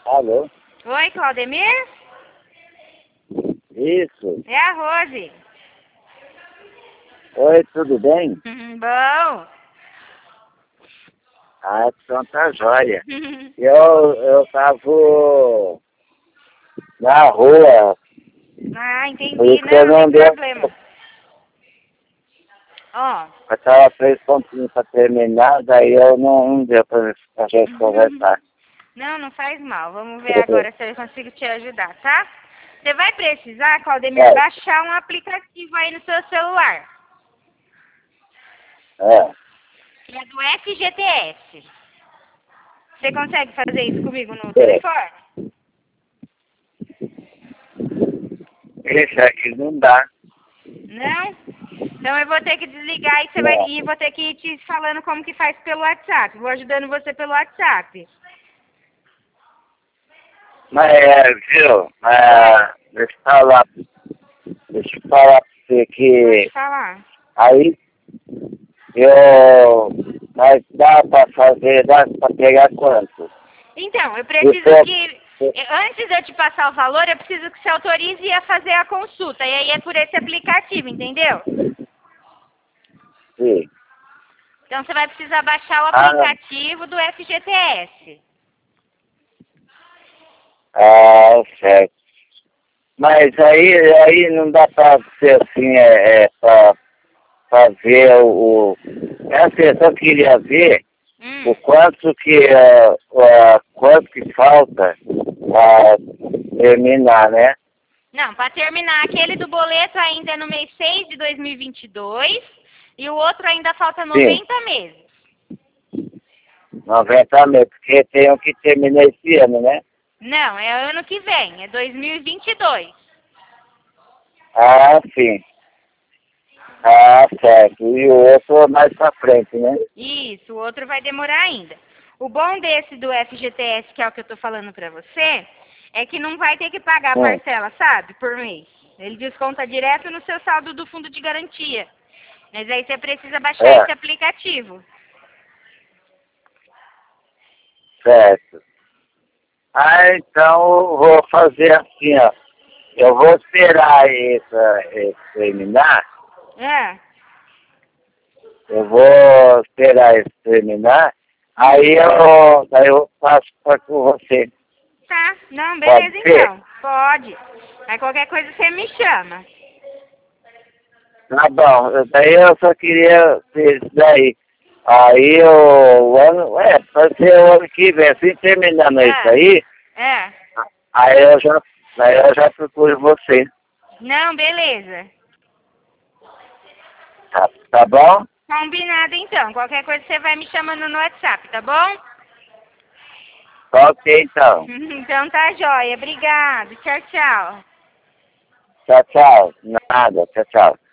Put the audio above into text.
Alô? Oi, Claudemir? Isso. É a Rose. Oi, tudo bem? Bom. Ah, então tá jóia. Eu tava na rua, Ah, por entendi. isso que eu Não não tem deu. problema. Ó. Eu tava 3 pontinhos pra terminar, daí eu não deu pra gente conversar. Não faz mal. Vamos ver agora se eu consigo te ajudar, tá? Você vai precisar, Claudemir, É. baixar um aplicativo aí no seu celular. É. Que é do FGTS. Você consegue fazer isso comigo no telefone? Esse aqui não dá. Não? Então eu vou ter que desligar e vou ter que ir te falando como que faz pelo WhatsApp. Vou ajudando você pelo WhatsApp. Mas viu? Deixa eu falar pra você que Pode falar. aí mas dá pra pegar quanto? Então, eu preciso que, antes de eu te passar o valor, eu preciso que você autorize a fazer a consulta. E aí é por esse aplicativo, entendeu? Sim. Então você vai precisar baixar o aplicativo do FGTS. Certo. Mas aí não dá pra ser assim, pra ver eu só queria ver o quanto que falta pra terminar, né? Não, para terminar, aquele do boleto ainda é no mês 6 de 2022 e o outro ainda falta 90 meses. 90 meses, porque tem um que termina esse ano, né? Não, é ano que vem, é 2022. Ah, sim. Ah, certo. E o outro mais pra frente, né? Isso, o outro vai demorar ainda. O bom desse do FGTS, que é o que eu tô falando pra você, é que não vai ter que pagar a parcela, sabe, por mês. Ele desconta direto no seu saldo do fundo de garantia. Mas aí você precisa baixar esse aplicativo. Certo. Ah, então eu vou fazer assim, ó. Eu vou esperar esse terminar. É. Eu vou esperar esse terminar. Daí eu passo com você. Tá, não, beleza então. Pode. Aí qualquer coisa você me chama. Tá bom. Daí eu só queria ver isso daí. Aí pode ser o ano que vem. Assim terminando isso aí, É. aí eu já procuro você. Não, beleza. Tá bom? Combinado então. Qualquer coisa você vai me chamando no WhatsApp, tá bom? Ok, então. Então tá jóia. Obrigado. Tchau, tchau. Tchau, tchau. Nada, tchau, tchau.